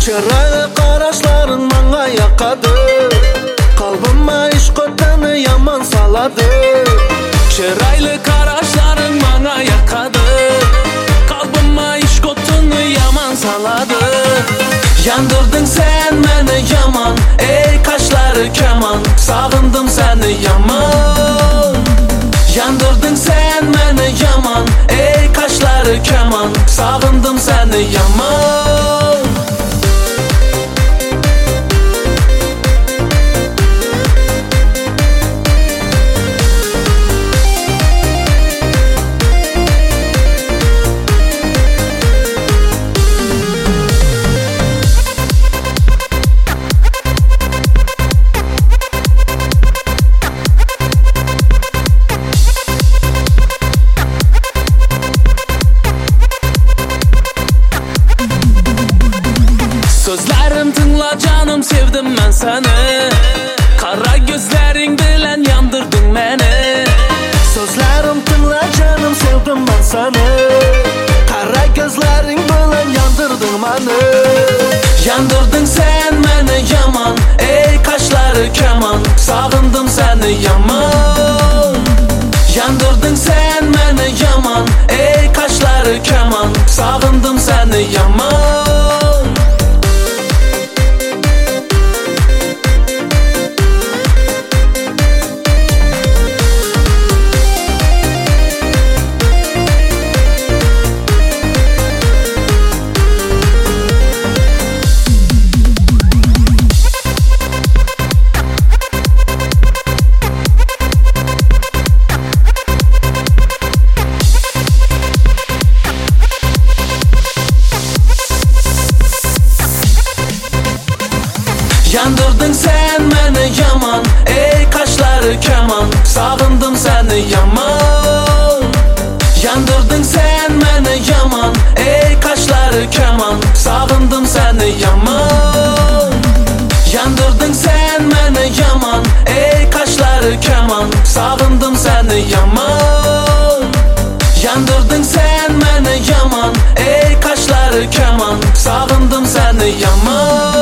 Chiroyli qarashlaring menga yoqadi, qalbimga ishq o'tini yomon soladi. Chiroyli qarashlaring menga yoqadi, qalbimga ishq o'tini yomon soladi. Yandirding sen meni yomon, ey qoshlari kamon, sog'indim seni yomon. Yandirding sen meni yomon, ey qoshlari kamon, sog'indim seni yomon. Sözlerim tingla canım, sevdim ben seni. Kara gözlerin bilen yandırdın beni. Sözlerim tingla canım, sevdim ben seni. Qara gözlerin bilan yandırdın beni. Yandirding sen meni yomon, ey qoshlari kamon, sog'indim seni yomon. Yandirding sen meni yomon, ey qoshlari kamon, sog'indim seni yomon. Yandirding sen meni yomon, ey qoshlari kamon, sog'indim seni yomon. Yandirding sen meni yomon, ey qoshlari kamon, sog'indim seni yomon. Yandirding sen meni yomon, ey qoshlari kamon, sog'indim seni yomon. Yandirding sen meni yomon, ey qoshlari kamon, sog'indim seni yomon.